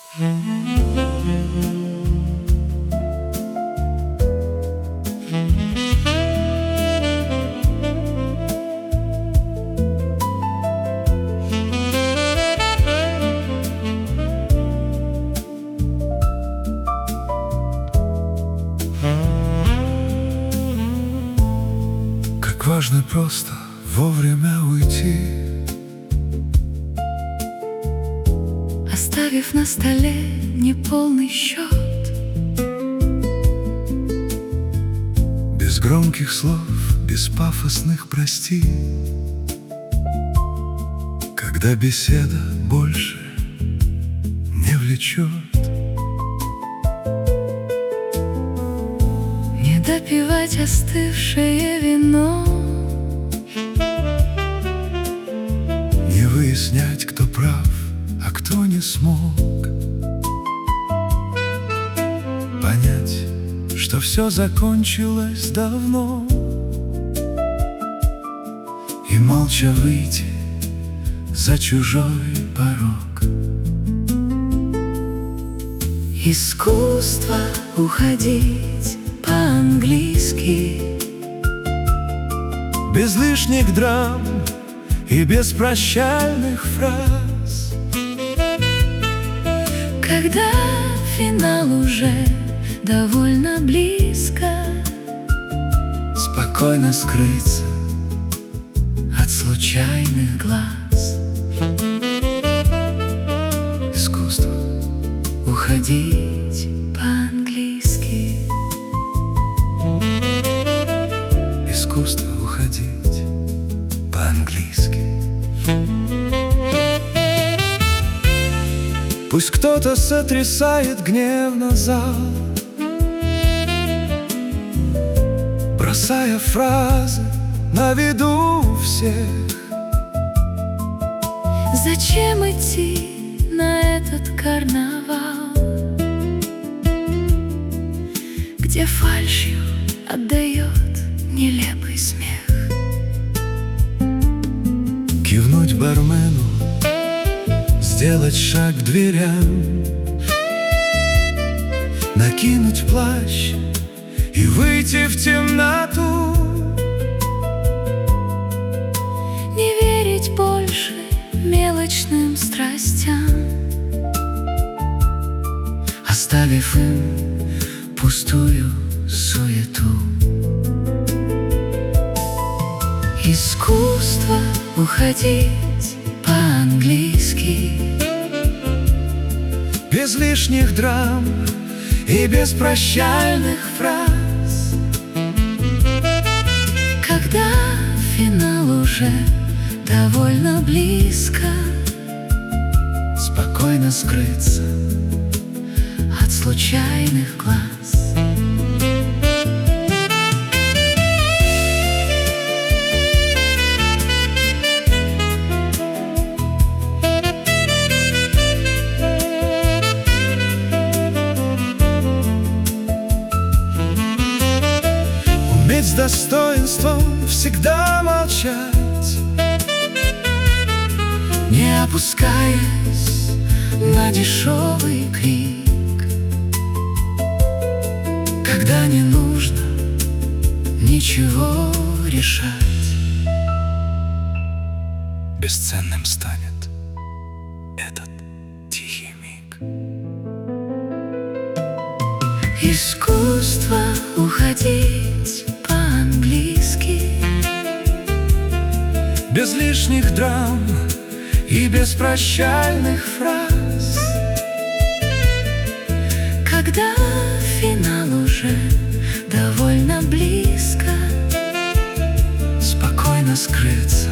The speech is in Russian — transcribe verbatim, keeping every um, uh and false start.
Как важно просто вовремя уйти, оставив на столе неполный счет. без громких слов, без пафосных «прости», когда беседа больше не влечет. Не допивать остывшее вино, не выяснять, кто прав, а кто не смог понять, что все закончилось давно, и молча выйти за чужой порог. искусство уходить по-английски, без лишних драм и без прощальных фраз, когда финал уже довольно близко, спокойно скрыться от случайных глаз. Искусство уходить по-английски, искусство уходить по-английски. Пусть кто-то сотрясает гневно зал, бросая фразы на виду всех. зачем идти на этот карнавал, где фальшью отдает нелепый смех? Кивнуть бармену, сделать шаг к дверям, накинуть плащ и выйти в темноту. Не верить больше мелочным страстям, оставив им пустую суету. искусство уходить по-английски, без лишних драм и без прощальных фраз, когда финал уже довольно близко, спокойно скрыться от случайных глаз. Уметь с достоинством всегда молчать, Не опускаясь на дешевый крик, когда не нужно ничего решать. Бесценным станет этот тихий миг. искусство уходить по-английски, Без лишних драм и без прощальных фраз, когда финал уже довольно близко, спокойно скрыться